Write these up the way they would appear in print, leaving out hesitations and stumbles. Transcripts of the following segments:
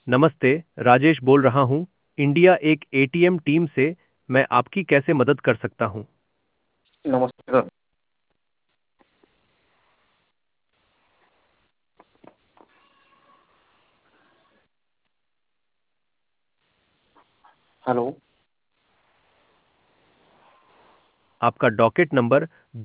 नमस्ते, राजेश बोल रहा हूँ, इंडिया एक एटीएम टीम से। मैं आपकी कैसे मदद कर सकता हूँ? नमस्ते सर। हेलो। आपका डॉकेट नंबर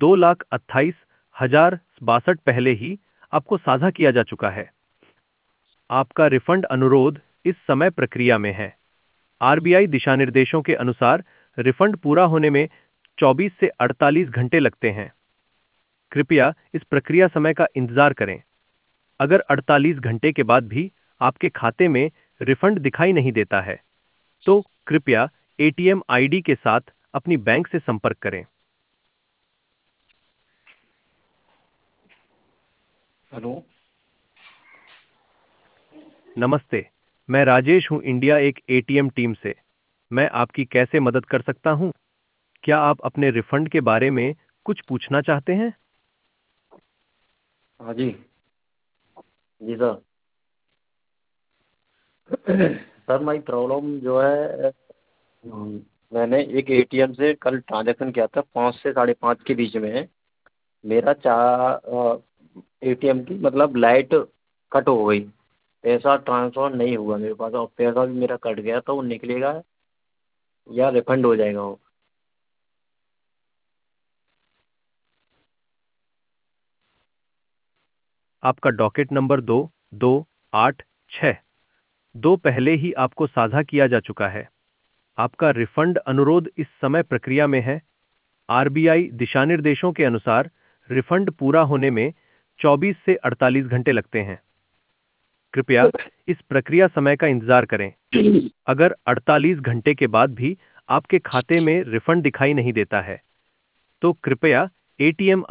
2,28,062 पहले ही आपको साझा किया जा चुका है। आपका रिफंड अनुरोध इस समय प्रक्रिया में है। आरबीआई दिशानिर्देशों के अनुसार रिफंड पूरा होने में 24 से 48 घंटे लगते हैं। कृपया इस प्रक्रिया समय का इंतजार करें। अगर 48 घंटे के बाद भी आपके खाते में रिफंड दिखाई नहीं देता है, तो कृपया एटीएम आईडी के साथ अपनी बैंक से संपर्क करें। हेलो। नमस्ते, मैं राजेश हूं, इंडिया एक एटीएम टीम से। मैं आपकी कैसे मदद कर सकता हूं? क्या आप अपने रिफंड के बारे में कुछ पूछना चाहते हैं? हाँ जी। जी सर। सर माई प्रॉब्लम जो है, मैंने एक एटीएम से कल ट्रांजैक्शन किया था 5 से 5:30 के बीच में। मेरा एटीएम की मतलब लाइट कट हो गई। पैसा ट्रांसफर नहीं हुआ मेरे पास, और पैसा भी मेरा कट गया, तो वो निकलेगा या रिफंड हो जाएगा वो? आपका डॉकेट नंबर 2,2,8,6 पहले ही आपको साझा किया जा चुका है। आपका रिफंड अनुरोध इस समय प्रक्रिया में है। आरबीआई दिशानिर्देशों के अनुसार रिफंड पूरा होने में 24 से 48 घंटे लगते हैं। कृपया इस प्रक्रिया समय का इंतजार करें। अगर 48 घंटे के बाद भी आपके खाते में रिफंड दिखाई नहीं देता है, तो कृपया एटीएम